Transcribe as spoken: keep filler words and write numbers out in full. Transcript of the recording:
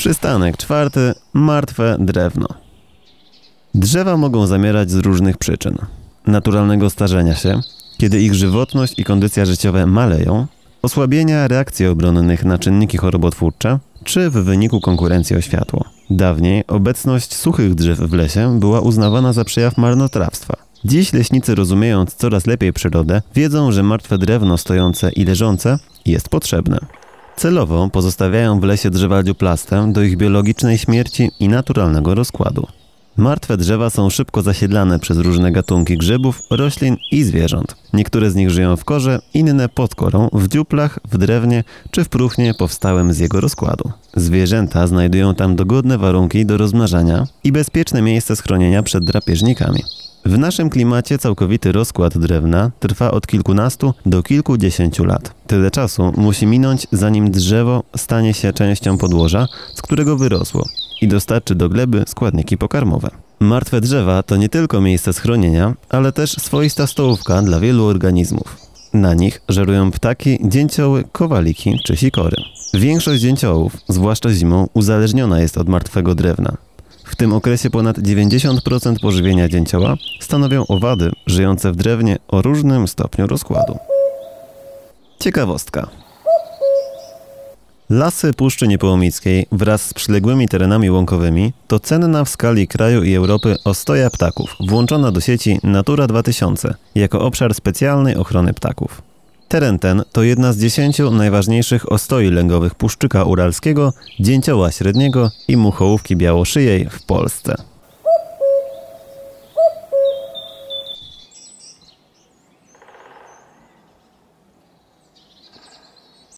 Przystanek czwarty. Martwe drewno. Drzewa mogą zamierać z różnych przyczyn. Naturalnego starzenia się, kiedy ich żywotność i kondycja życiowe maleją, osłabienia reakcji obronnych na czynniki chorobotwórcze, czy w wyniku konkurencji o światło. Dawniej obecność suchych drzew w lesie była uznawana za przejaw marnotrawstwa. Dziś leśnicy, rozumiejąc coraz lepiej przyrodę, wiedzą, że martwe drewno stojące i leżące jest potrzebne. Celowo pozostawiają w lesie drzewa dziuplaste do ich biologicznej śmierci i naturalnego rozkładu. Martwe drzewa są szybko zasiedlane przez różne gatunki grzybów, roślin i zwierząt. Niektóre z nich żyją w korze, inne pod korą, w dziuplach, w drewnie czy w próchnie powstałym z jego rozkładu. Zwierzęta znajdują tam dogodne warunki do rozmnażania i bezpieczne miejsce schronienia przed drapieżnikami. W naszym klimacie całkowity rozkład drewna trwa od kilkunastu do kilkudziesięciu lat. Tyle czasu musi minąć, zanim drzewo stanie się częścią podłoża, z którego wyrosło i dostarczy do gleby składniki pokarmowe. Martwe drzewa to nie tylko miejsce schronienia, ale też swoista stołówka dla wielu organizmów. Na nich żerują ptaki, dzięcioły, kowaliki czy sikory. Większość dzięciołów, zwłaszcza zimą, uzależniona jest od martwego drewna. W tym okresie ponad dziewięćdziesiąt procent pożywienia dzięcioła stanowią owady żyjące w drewnie o różnym stopniu rozkładu. Ciekawostka. Lasy Puszczy Niepołomickiej wraz z przyległymi terenami łąkowymi to cenna w skali kraju i Europy ostoja ptaków, włączona do sieci Natura dwa tysiące jako obszar specjalnej ochrony ptaków. Teren ten to jedna z dziesięciu najważniejszych ostoi lęgowych puszczyka uralskiego, dzięcioła średniego i muchołówki białoszyjej w Polsce.